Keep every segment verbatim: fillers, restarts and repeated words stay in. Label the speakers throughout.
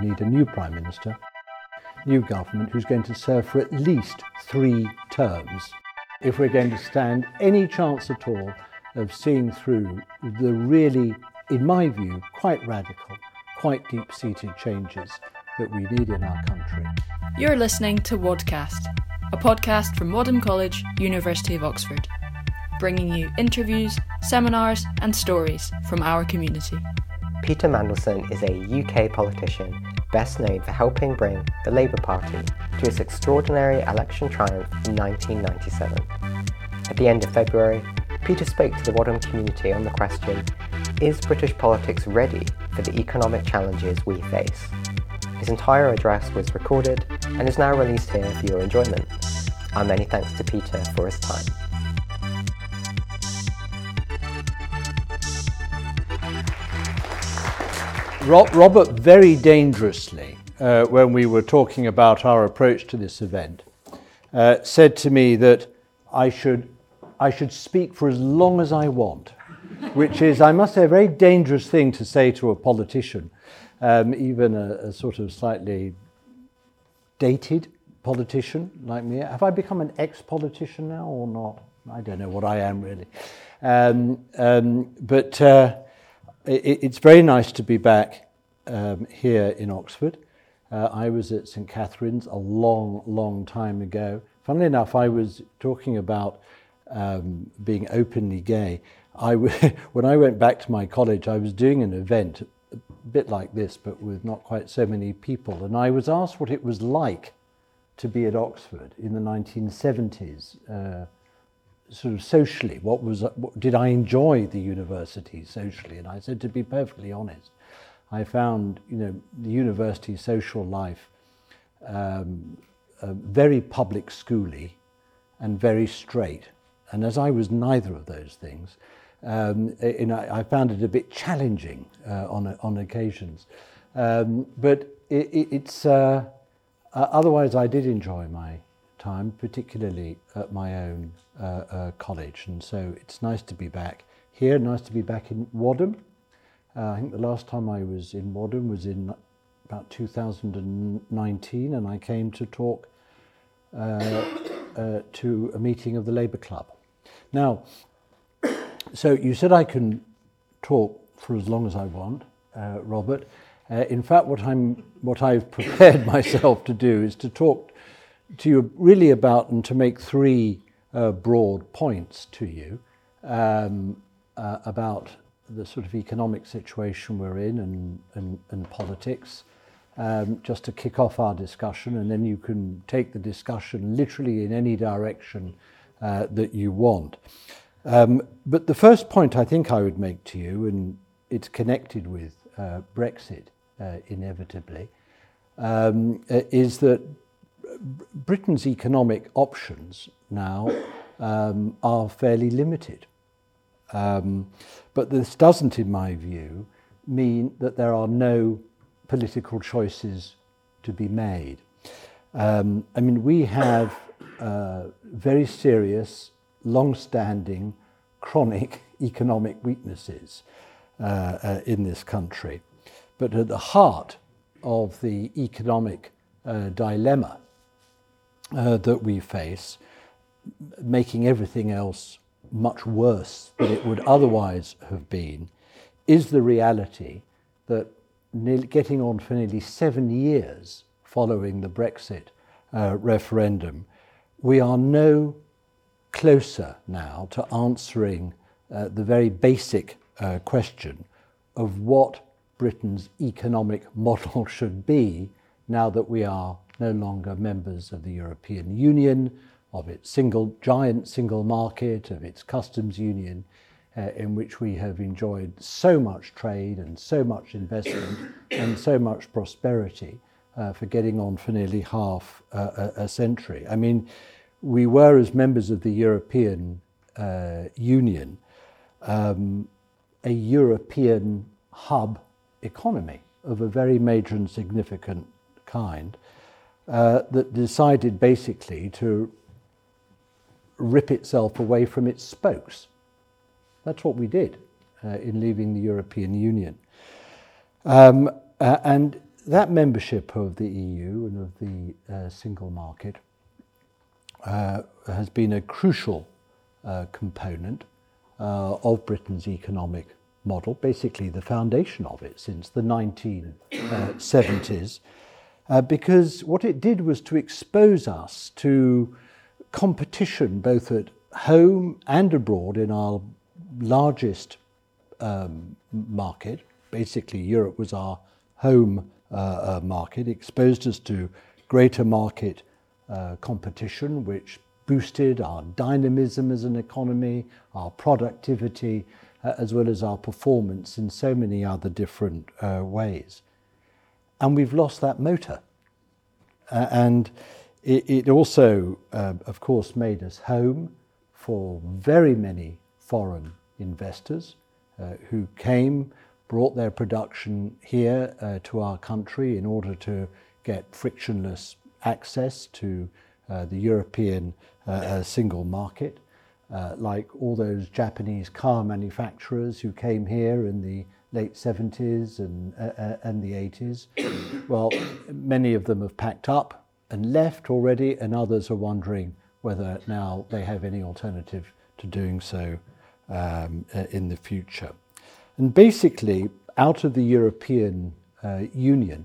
Speaker 1: We need a new Prime Minister, new government who's going to serve for at least three terms if we're going to stand any chance at all of seeing through the really, in my view, quite radical, quite deep-seated changes that we need in our country.
Speaker 2: You're listening to Wadcast, a podcast from Wadham College, University of Oxford, bringing you interviews, seminars and stories from our community.
Speaker 3: Peter Mandelson is a U K politician best known for helping bring the Labour Party to its extraordinary election triumph in nineteen ninety-seven. At the end of February, Peter spoke to the Wadham community on the question, is British politics ready for the economic challenges we face? His entire address was recorded and is now released here for your enjoyment. Our many thanks to Peter for his time.
Speaker 1: Robert very dangerously, uh, when we were talking about our approach to this event, uh, said to me that I should I should speak for as long as I want, which is, I must say, a very dangerous thing to say to a politician, um, even a, a sort of slightly dated politician like me. Have I become an ex-politician now or not? I don't know what I am really. Um, um, but... Uh, It's very nice to be back um, here in Oxford. Uh, I was at St Catherine's a long, long time ago. Funnily enough, I was talking about um, being openly gay. I w- when I went back to my college, I was doing an event a bit like this, but with not quite so many people. And I was asked what it was like to be at Oxford in the nineteen seventies. Uh, sort of socially, what was, what, did I enjoy the university socially? And I said, to be perfectly honest, I found, you know, the university social life um, uh, very public schooly and very straight. And as I was neither of those things, um, you know, I found it a bit challenging uh, on on occasions. Um, but it, it, it's uh, uh, otherwise, I did enjoy my time, particularly at my own uh, uh, college, and so it's nice to be back here, nice to be back in Wadham. Uh, I think the last time I was in Wadham was in about two thousand nineteen, and I came to talk uh, uh, to a meeting of the Labour Club. Now, so you said I can talk for as long as I want, uh, Robert. Uh, in fact, what I'm, what I've prepared myself to do is to talk to you really about and to make three uh, broad points to you um, uh, about the sort of economic situation we're in and, and, and politics, um, just to kick off our discussion, and then you can take the discussion literally in any direction uh, that you want. Um, but the first point I think I would make to you, and it's connected with uh, Brexit uh, inevitably, um, is that Britain's economic options now um, are fairly limited. Um, but this doesn't, in my view, mean that there are no political choices to be made. Um, I mean, we have uh, very serious, long-standing, chronic economic weaknesses uh, uh, in this country. But at the heart of the economic uh, dilemma Uh, that we face, making everything else much worse than it would otherwise have been, is the reality that nearly, getting on for nearly seven years following the Brexit uh, referendum, we are no closer now to answering uh, the very basic uh, question of what Britain's economic model should be now that we are no longer members of the European Union, of its single giant single market, of its customs union, uh, in which we have enjoyed so much trade and so much investment and so much prosperity uh, for getting on for nearly half uh, a, a century. I mean, we were, as members of the European uh, Union, um, a European hub economy of a very major and significant kind, Uh, that decided basically to rip itself away from its spokes. That's what we did uh, in leaving the European Union. Um, uh, and that membership of the E U and of the uh, single market uh, has been a crucial uh, component uh, of Britain's economic model, basically the foundation of it since the nineteen seventies, uh, because what it did was to expose us to competition both at home and abroad in our largest um, market. Basically, Europe was our home uh, uh, market, exposed us to greater market uh, competition, which boosted our dynamism as an economy, our productivity, uh, as well as our performance in so many other different uh, ways. And we've lost that motor. Uh, and it, it also, uh, of course, made us home for very many foreign investors uh, who came, brought their production here uh, to our country in order to get frictionless access to uh, the European uh, uh, single market, uh, like all those Japanese car manufacturers who came here in the late seventies and, uh, and the eighties. Well, many of them have packed up and left already, and others are wondering whether now they have any alternative to doing so um, uh, in the future. And basically, out of the European uh, Union,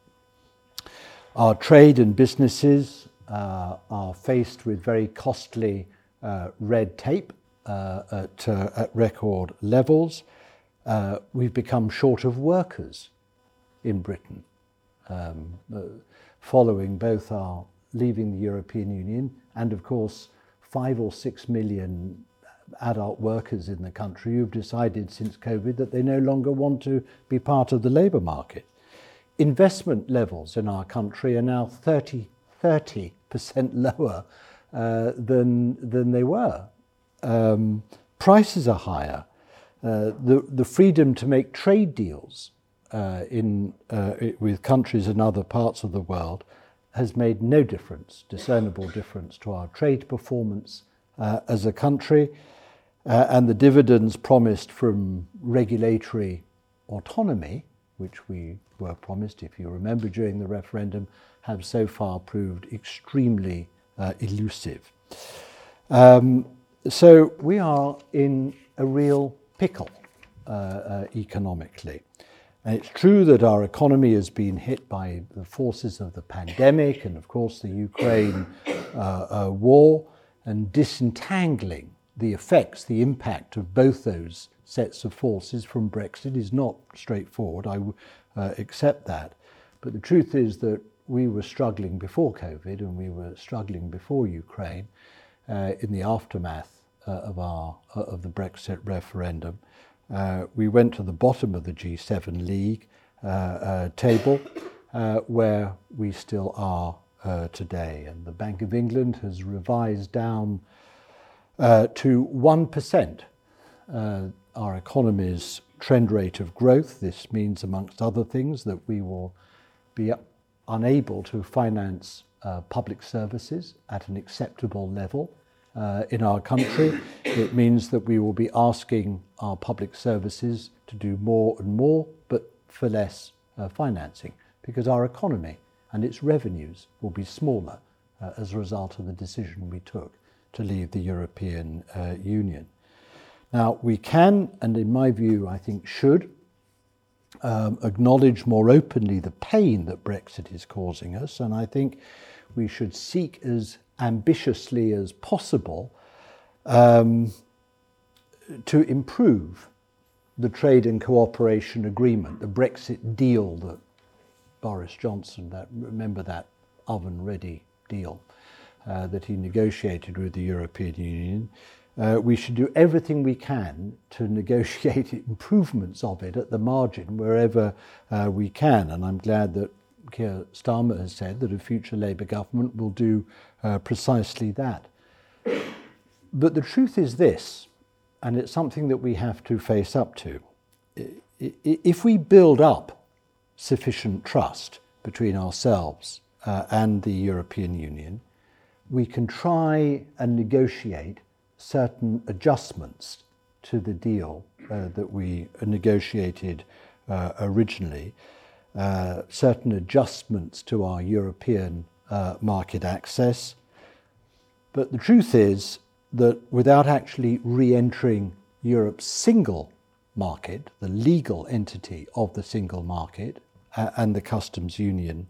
Speaker 1: our trade and businesses uh, are faced with very costly uh, red tape uh, at, uh, at record levels. Uh, we've become short of workers in Britain, um, uh, following both our leaving the European Union and, of course, five or six million adult workers in the country who've decided since COVID that they no longer want to be part of the labour market. Investment levels in our country are now thirty percent lower uh, than, than they were. Um, prices are higher. Uh, the, the freedom to make trade deals uh, in, uh, with countries in other parts of the world has made no difference, discernible difference to our trade performance uh, as a country. Uh, and the dividends promised from regulatory autonomy, which we were promised, if you remember, during the referendum, have so far proved extremely uh, elusive. Um, so we are in a real pickle uh, uh, economically. And it's true that our economy has been hit by the forces of the pandemic and, of course, the Ukraine uh, uh, war, and disentangling the effects, the impact of both those sets of forces from Brexit is not straightforward. I uh, accept that. But the truth is that we were struggling before COVID and we were struggling before Ukraine uh, in the aftermath uh, of, our, uh, of the Brexit referendum. Uh, we went to the bottom of the G seven League uh, uh, table uh, where we still are uh, today. And the Bank of England has revised down Uh, to one percent uh, our economy's trend rate of growth. This means, amongst other things, that we will be unable to finance uh, public services at an acceptable level uh, in our country. It means that we will be asking our public services to do more and more, but for less uh, financing, because our economy and its revenues will be smaller uh, as a result of the decision we took to leave the European uh, Union. Now, we can, and in my view, I think should, um, acknowledge more openly the pain that Brexit is causing us, and I think we should seek as ambitiously as possible um, to improve the trade and cooperation agreement, the Brexit deal that Boris Johnson, that, remember that oven-ready deal, Uh, that he negotiated with the European Union. Uh, we should do everything we can to negotiate improvements of it at the margin wherever uh, we can. And I'm glad that Keir Starmer has said that a future Labour government will do uh, precisely that. But the truth is this, and it's something that we have to face up to. If we build up sufficient trust between ourselves uh, and the European Union, we can try and negotiate certain adjustments to the deal uh, that we negotiated uh, originally. uh, certain adjustments to our European uh, market access. But the truth is that without actually re-entering Europe's single market, the legal entity of the single market uh, and the customs union,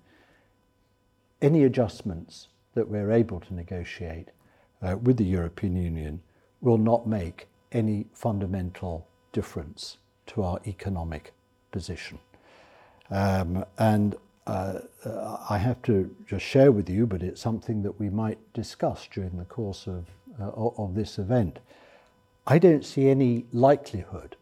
Speaker 1: any adjustments that we're able to negotiate uh, with the European Union will not make any fundamental difference to our economic position. Um, and uh, I have to just share with you, but it's something that we might discuss during the course of, uh, of this event. I don't see any likelihood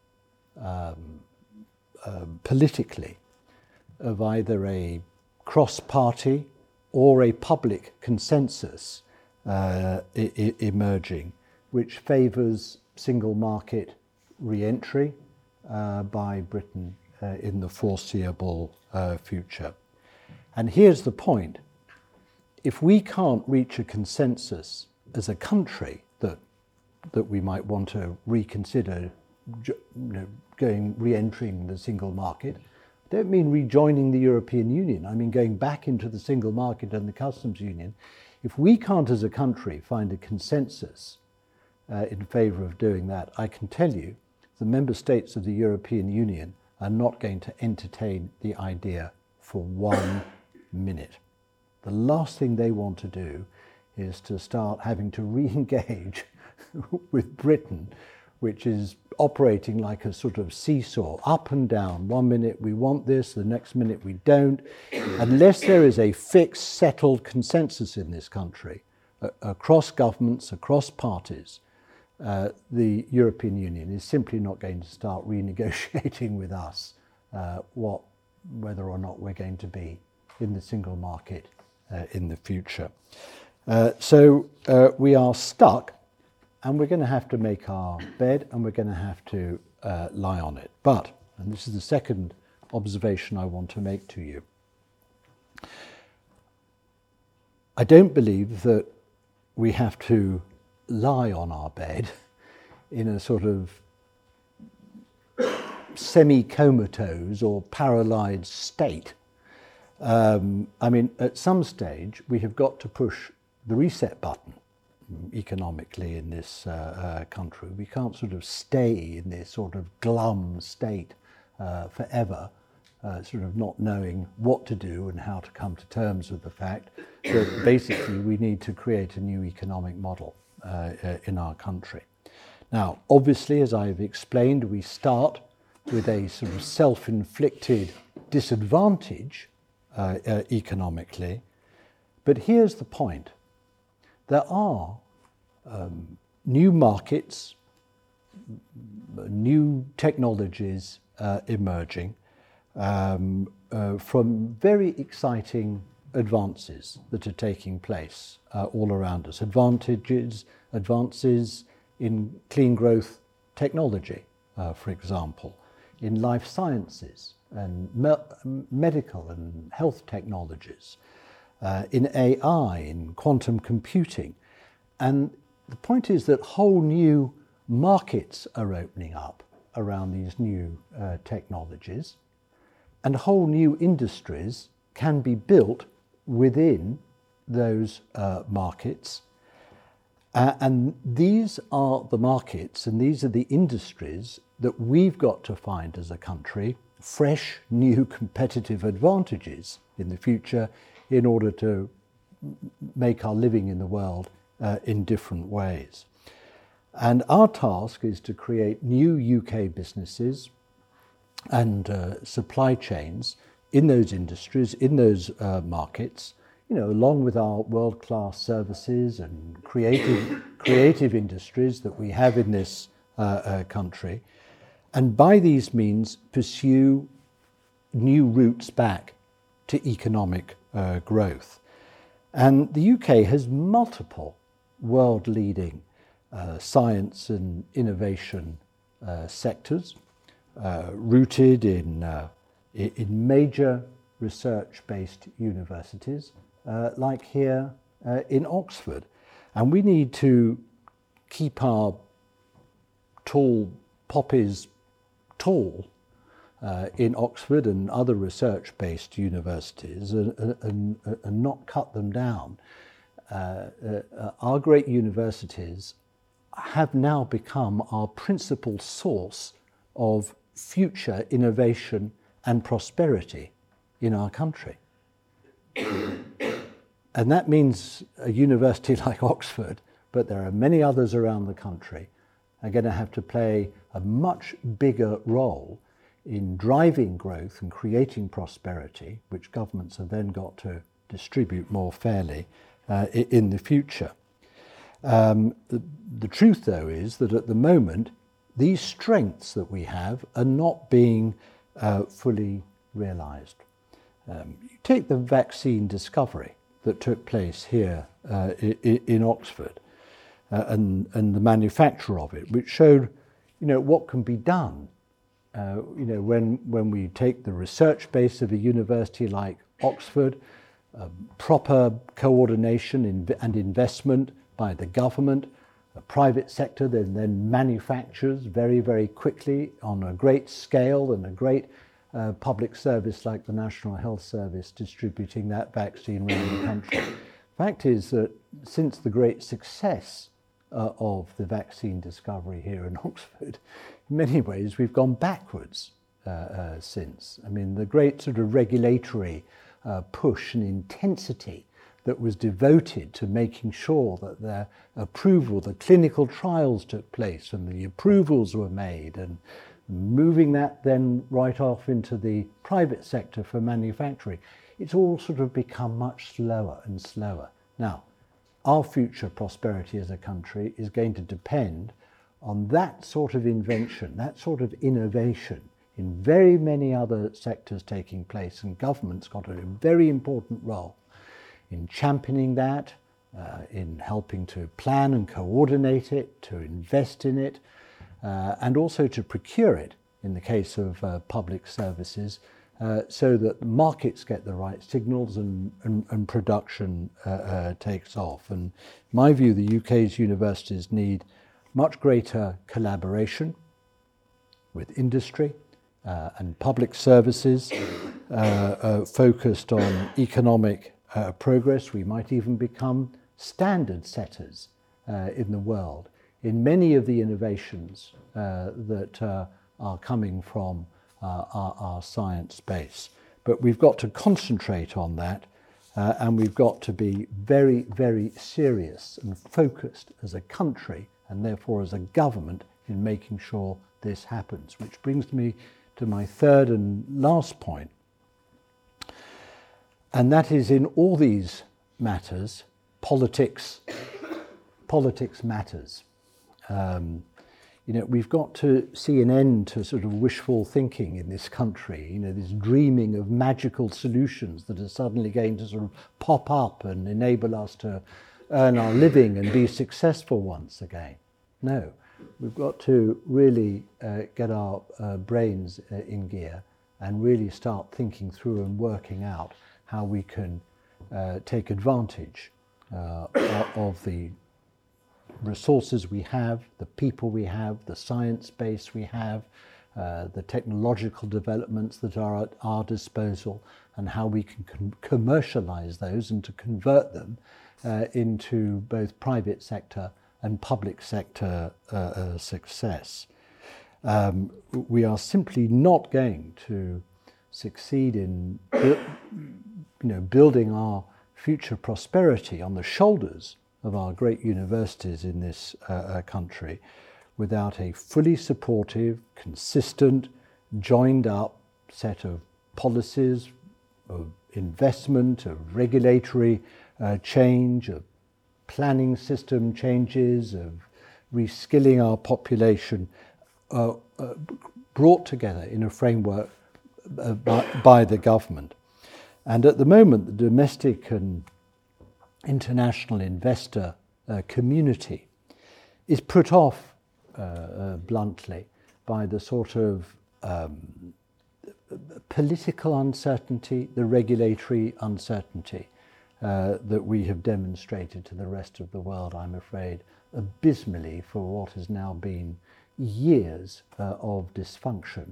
Speaker 1: um, uh, politically of either a cross-party or a public consensus uh, I- I emerging which favours single market re-entry uh, by Britain uh, in the foreseeable uh, future. And here's the point. If we can't reach a consensus as a country that that we might want to reconsider you know, going re-entering the single market, I don't mean rejoining the European Union, I mean going back into the single market and the customs union. If we can't as a country find a consensus uh, in favour of doing that, I can tell you the member states of the European Union are not going to entertain the idea for one minute. The last thing they want to do is to start having to re-engage with Britain, which is operating like a sort of seesaw, up and down. One minute we want this, the next minute we don't. Unless there is a fixed, settled consensus in this country, uh, across governments, across parties, uh, the European Union is simply not going to start renegotiating with us uh, what, whether or not we're going to be in the single market uh, in the future. Uh, so uh, we are stuck, and we're going to have to make our bed, and we're going to have to uh, lie on it. But, and this is the second observation I want to make to you, I don't believe that we have to lie on our bed in a sort of semi-comatose or paralysed state. Um, I mean, at some stage, we have got to push the reset button economically in this uh, uh, country. We can't sort of stay in this sort of glum state uh, forever, uh, sort of not knowing what to do and how to come to terms with the fact that basically we need to create a new economic model uh, uh, in our country. Now, obviously, as I've explained, we start with a sort of self-inflicted disadvantage uh, uh, economically, but here's the point. There are um, new markets, new technologies uh, emerging um, uh, from very exciting advances that are taking place uh, all around us. Advantages, advances in clean growth technology, uh, for example, in life sciences and me- medical and health technologies, Uh, in A I, in quantum computing. And the point is that whole new markets are opening up around these new uh, technologies, and whole new industries can be built within those uh, markets. Uh, and these are the markets and these are the industries that we've got to find as a country fresh, new competitive advantages in the future in order to make our living in the world uh, in different ways. And our task is to create new U K businesses and uh, supply chains in those industries, in those uh, markets, you know, along with our world-class services and creative, creative industries that we have in this uh, uh, country. And by these means, pursue new routes back to economic uh, growth. And the U K has multiple world-leading uh, science and innovation uh, sectors uh, rooted in, uh, in major research-based universities uh, like here uh, in Oxford. And we need to keep our tall poppies tall uh, in Oxford and other research-based universities and, and, and not cut them down. Uh, uh, our great universities have now become our principal source of future innovation and prosperity in our country. And that means a university like Oxford, but there are many others around the country, are going to have to play a much bigger role in driving growth and creating prosperity, which governments have then got to distribute more fairly uh, in the future. Um, the, the truth, though, is that at the moment, these strengths that we have are not being uh, fully realised. Um, you take the vaccine discovery that took place here uh, in, in Oxford uh, and, and the manufacture of it, which showed, you know, what can be done. Uh, you know, when, when we take the research base of a university like Oxford, uh, proper coordination in, and investment by the government, the private sector then, then manufactures very, very quickly on a great scale and a great uh, public service like the National Health Service distributing that vaccine around the country. Fact is that since the great success uh, of the vaccine discovery here in Oxford, in many ways we've gone backwards uh, uh, since. I mean, the great sort of regulatory uh, push and intensity that was devoted to making sure that the approval, the clinical trials took place and the approvals were made, and moving that then right off into the private sector for manufacturing. It's all sort of become much slower and slower. Now, our future prosperity as a country is going to depend on that sort of invention, that sort of innovation in very many other sectors taking place, and government's got a very important role in championing that, uh, in helping to plan and coordinate it, to invest in it, uh, and also to procure it in the case of uh, public services, uh, so that markets get the right signals and, and, and production uh, uh, takes off. And in my view, the U K's universities need much greater collaboration with industry uh, and public services uh, uh, focused on economic Uh, progress. We might even become standard setters uh, in the world in many of the innovations uh, that uh, are coming from uh, our, our science base. But we've got to concentrate on that uh, and we've got to be very, very serious and focused as a country and therefore as a government in making sure this happens. Which brings me to my third and last point. And that is, in all these matters, politics, politics matters. Um, you know, we've got to see an end to sort of wishful thinking in this country, you know, this dreaming of magical solutions that are suddenly going to sort of pop up and enable us to earn our living and be successful once again. No, we've got to really uh, get our uh, brains uh, in gear and really start thinking through and working out how we can uh, take advantage uh, of the resources we have, the people we have, the science base we have, uh, the technological developments that are at our disposal, and how we can com- commercialize those and to convert them uh, into both private sector and public sector uh, uh, success. Um, we are simply not going to succeed in you know, building our future prosperity on the shoulders of our great universities in this uh, uh, country without a fully supportive, consistent, joined up set of policies, of investment, of regulatory uh, change, of planning system changes, of reskilling our population, uh, uh, brought together in a framework uh, by, by the government. And at the moment, the domestic and international investor uh, community is put off, uh, uh, bluntly, by the sort of um, political uncertainty, the regulatory uncertainty uh, that we have demonstrated to the rest of the world, I'm afraid, abysmally for what has now been years uh, of dysfunction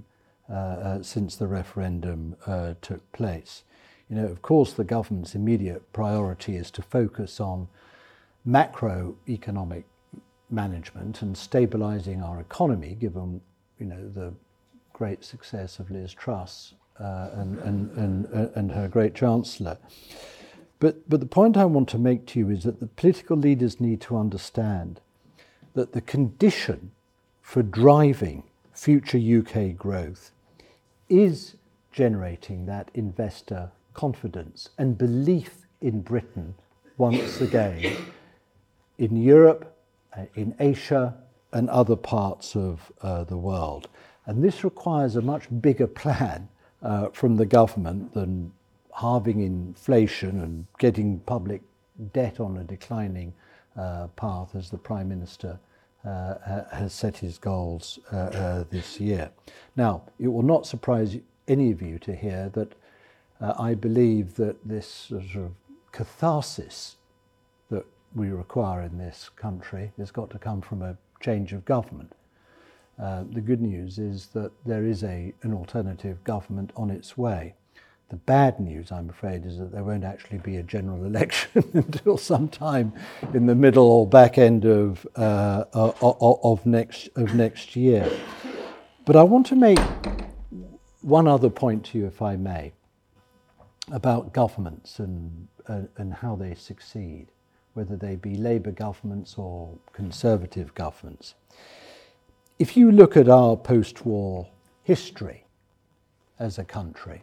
Speaker 1: uh, uh, since the referendum uh, took place. You know, of course, the government's immediate priority is to focus on macroeconomic management and stabilising our economy, given, you know, the great success of Liz Truss uh, and, and, and, and her great Chancellor. But, but the point I want to make to you is that the political leaders need to understand that the condition for driving future U K growth is generating that investor confidence and belief in Britain once again, in Europe, in Asia and other parts of uh, the world. And this requires a much bigger plan uh, from the government than halving inflation and getting public debt on a declining uh, path, as the Prime Minister uh, has set his goals uh, uh, this year. Now, it will not surprise any of you to hear that uh, I believe that this sort of catharsis that we require in this country has got to come from a change of government. Uh, the good news is that there is a, an alternative government on its way. The bad news, I'm afraid, is that there won't actually be a general election until sometime in the middle or back end of, uh, of, of, next, of next year. But I want to make one other point to you, if I may, about governments and, uh, and how they succeed, whether they be Labour governments or Conservative governments. If you look at our post-war history as a country,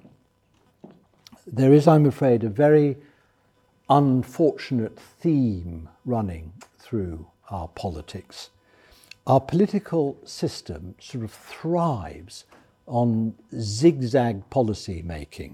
Speaker 1: there is, I'm afraid, a very unfortunate theme running through our politics. Our political system sort of thrives on zigzag policy making.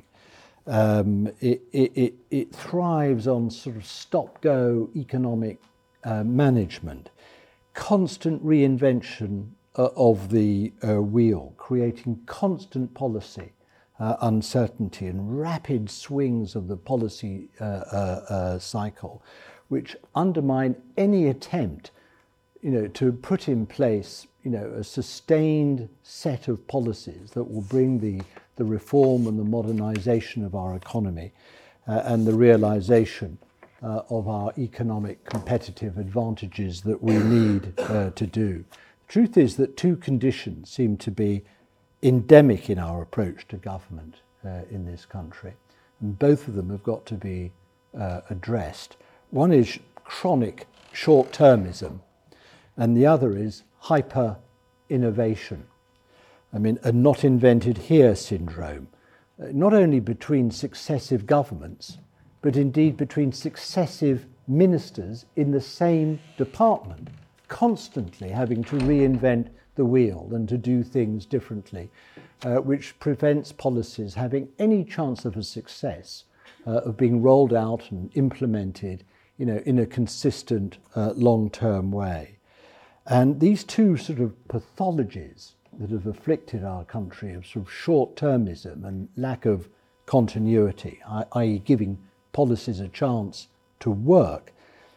Speaker 1: Um, it, it, it, it thrives on sort of stop-go economic uh, management, constant reinvention uh, of the uh, wheel, creating constant policy Uh, uncertainty and rapid swings of the policy uh, uh, uh, cycle, which undermine any attempt, you know, to put in place, you know, a sustained set of policies that will bring the, the reform and the modernization of our economy uh, and the realization uh, of our economic competitive advantages that we need uh, to do. The truth is that two conditions seem to be endemic in our approach to government uh, in this country. And both of them have got to be uh, addressed. One is chronic short-termism, and the other is hyper-innovation. I mean, a not invented here syndrome, uh, not only between successive governments, but indeed between successive ministers in the same department, constantly having to reinvent the wheel and to do things differently, uh, which prevents policies having any chance of a success uh, of being rolled out and implemented, you know, in a consistent uh, long-term way. And these two sort of pathologies that have afflicted our country of sort of short-termism and lack of continuity, that is giving policies a chance to work,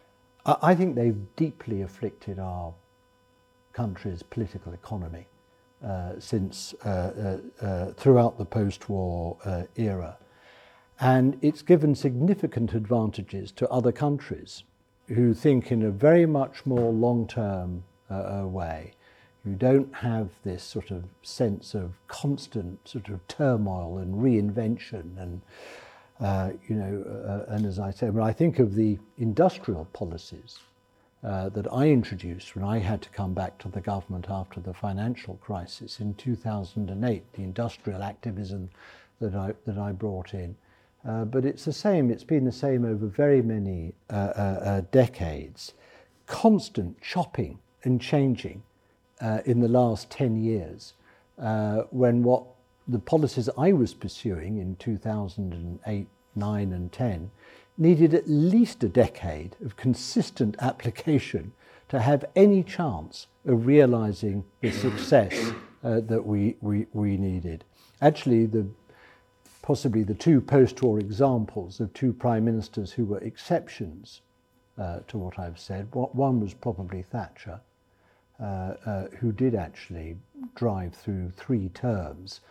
Speaker 1: I think they've deeply afflicted our country's political economy uh, since uh, uh, uh, throughout the post-war uh, era. And it's given significant advantages to other countries who think in a very much more long-term uh, way, who don't have this sort of sense of constant sort of turmoil and reinvention and, uh, you know, uh, and as I say, when I think of the industrial policies Uh, that I introduced when I had to come back to the government after the financial crisis in two thousand eight, the industrial activism that I, that I brought in. Uh, but it's the same, it's been the same over very many uh, uh, uh, decades. Constant chopping and changing uh, in the last ten years, uh, when what the policies I was pursuing in two thousand eight, nine and ten needed at least a decade of consistent application to have any chance of realizing the success uh, that we, we, we needed. Actually, the, possibly the two post-war examples of two prime ministers who were exceptions uh, to what I've said, one was probably Thatcher, uh, uh, who did actually drive through three terms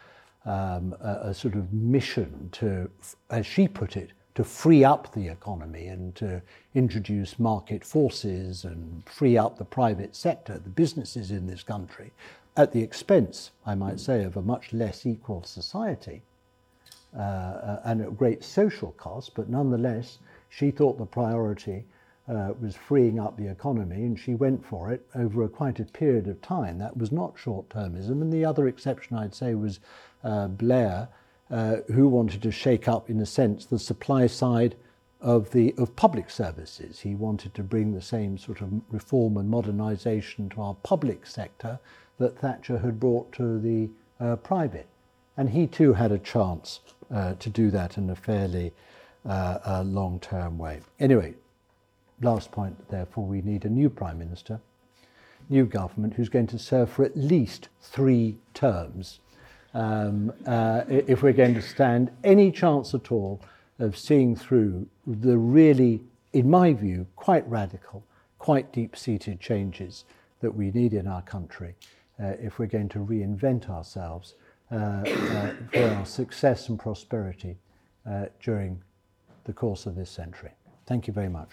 Speaker 1: um, a, a sort of mission to, as she put it, to free up the economy and to introduce market forces and free up the private sector, the businesses in this country, at the expense, I might say, of a much less equal society uh, and at great social cost. But nonetheless, she thought the priority uh, was freeing up the economy, and she went for it over a quite a period of time. That was not short-termism. And the other exception, I'd say, was uh, Blair, Uh, who wanted to shake up, in a sense, the supply side of the of public services. He wanted to bring the same sort of reform and modernisation to our public sector that Thatcher had brought to the uh, private. And he too had a chance uh, to do that in a fairly uh, uh, long-term way. Anyway, last point, therefore, we need a new Prime Minister, new government, who's going to serve for at least three terms. Um, uh, if we're going to stand any chance at all of seeing through the really, in my view, quite radical, quite deep-seated changes that we need in our country, uh, if we're going to reinvent ourselves uh, uh, for our success and prosperity uh, during the course of this century. Thank you very much.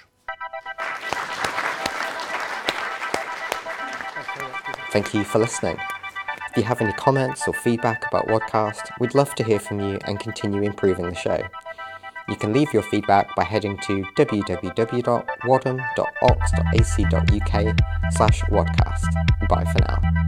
Speaker 3: Thank you for listening. If you have any comments or feedback about Wadcast, we'd love to hear from you and continue improving the show. You can leave your feedback by heading to w w w dot wadham dot ox dot a c dot u k slash wadcast. Bye for now.